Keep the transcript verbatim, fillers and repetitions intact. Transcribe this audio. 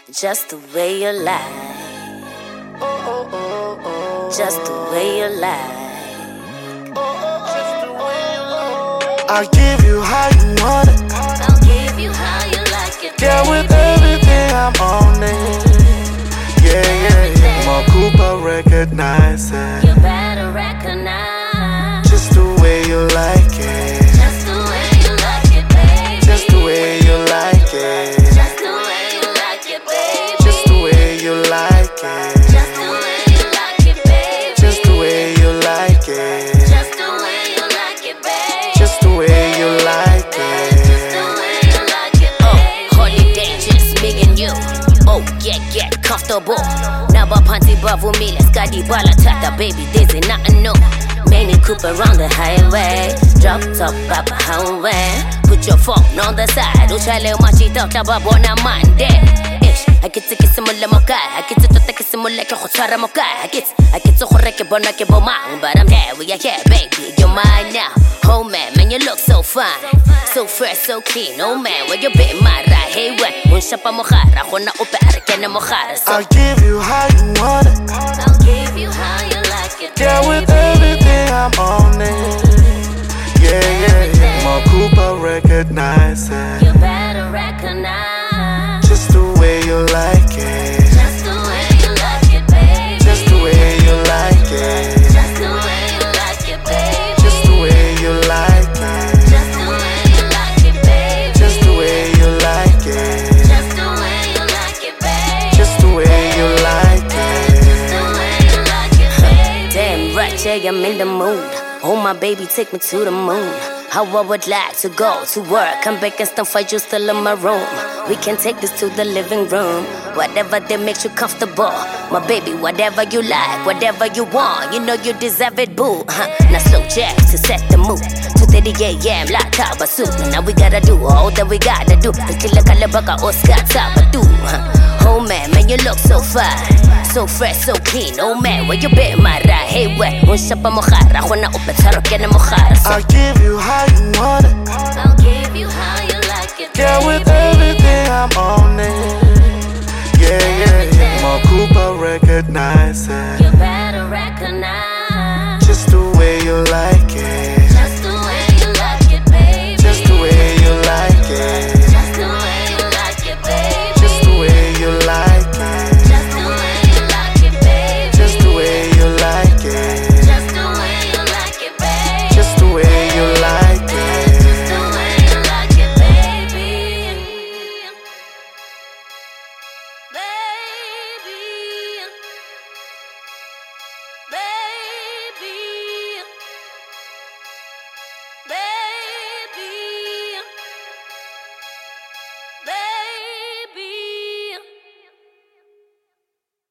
Just the way you lie. Just the way you lie. I'll give you how you want it. I'll give you how you like it. Yeah, with everything I'm on it. Yeah, yeah, yeah. My Cooper recognize it. You better recognize. Just the way you like it. Just the way you like it, baby. Just the way you like it. Just the way you like it, baby. Just the way you like it. Just the way you like it, baby. Just the way you like it. Just the way you like it, baby. Just the way you like it. Just the way you like it, baby. Oh, holiday just me and you. Oh, get, get comfortable. Naba panty bavu mile, skadi bala tata, baby, this is nothing new. Mini Cooper on the highway. Drop top up highway. Put your phone on the side. Uchale machito tababona mande. Ish, I get to kiss him on the I get to take him like a hotsara mokai. I get, I get to horeke bona ke boma. But I'm here, we are here, baby. You're mine now. Oh man, man, you look so fine. So fresh, so clean. Oh man, where you been, my right? Hey, what? Unshapa mohara, hona upare, kena mohara. I'll give you how you want it. I'll give you how you like it. Yeah, with everything I'm on it. Yeah, yeah, yeah. My Cooper recognize it. You better recognize. Just the way you like it. Just the way you like it, baby. Just the way you like it. Just the way you like it, baby. Just the way you like it. Just the way you like it, baby. Just the way you like it. Just the way you like it, baby. Just the way you like it. Just the way you like it, baby. Damn right, yeah, I'm in the mood. Oh my baby, take me to the moon. How I would like to go to work. Come back and stuff for you still in my room. We can take this to the living room. Whatever that makes you comfortable. My baby, whatever you like, whatever you want. You know you deserve it, boo. Huh? Now slow jazz to set the mood. two thirty a m like Tabasu. Now we gotta do all that we gotta do. Until I call Oscar Tabatu. Oh man, man, you look so fine. So fresh, so clean. Oh man, where you been, my right? Hey, where? Unshapa mohara, hona upetaro kena mohara. I'll give you how you want it. I'll give you how you like it. Yeah, with everything I'm on it. Yeah, yeah, yeah. My Cooper recognize it.